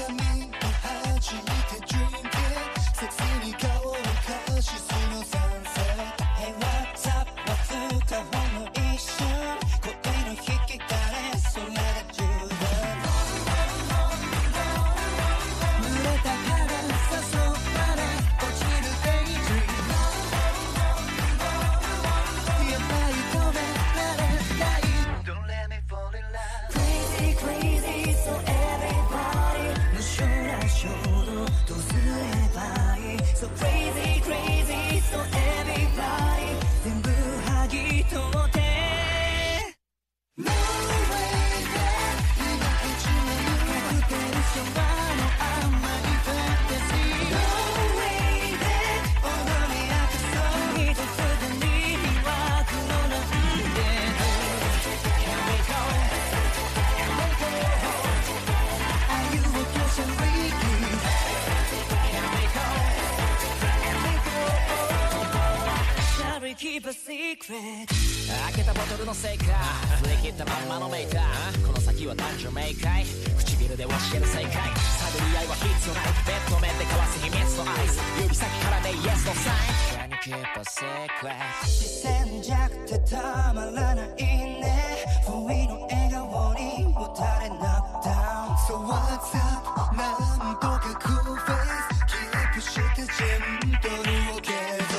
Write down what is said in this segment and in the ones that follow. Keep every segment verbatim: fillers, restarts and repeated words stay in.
Keep a secret 開けたボトルのせいか振り切ったまんまのメーカーこの先は誕生明快唇で教える正解探り合いは必要ないベッド面で交わす秘密のアイス指先からね Yes のサイン Can you keep a secret 視線弱ってたまらないね不意の笑顔にもたれ Knock down So what's up なんとか cool face キープしてジェントルをゲット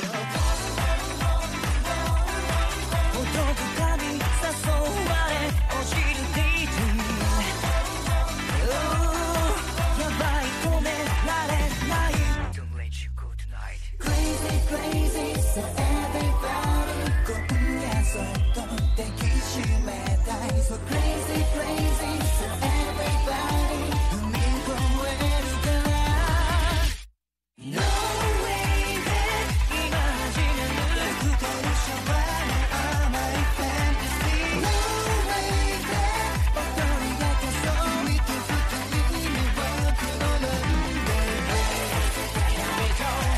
Crazy, so everybody 今夜そっと抱きしめたい So crazy, crazy, so everybody 踏み越えるから No way that 今始める二人シャワーの甘いファンタジー No way that 踊り明けそう君と二人にはこのなんで Here we go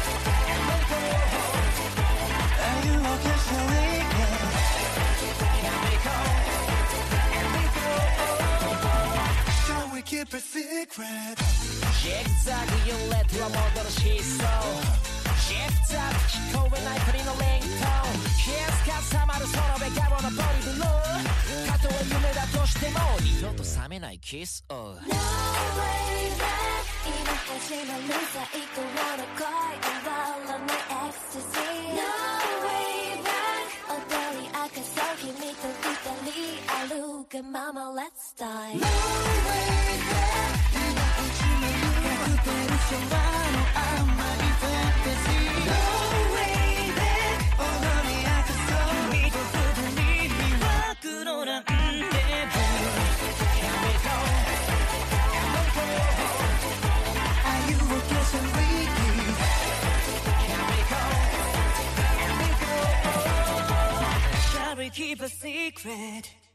Keep a secret ジグザグ揺れては戻る疾走シフトアップ聞こえない鳥のリングトーン気づかさまるその笑顔のボリブルーたとえ夢だとしても二度と冷めないキスを No way back 今始まる最高の恋終わらないエクスタシー No way back 踊り明かそう君と二人歩くまま Let's die No way back 今始まるカクテルシャワーの甘いファンタジー No way back 踊り明かそう君と二人には黒なんで Here we go Are you okay so freaky Here we go Here we go Shall we keep a secret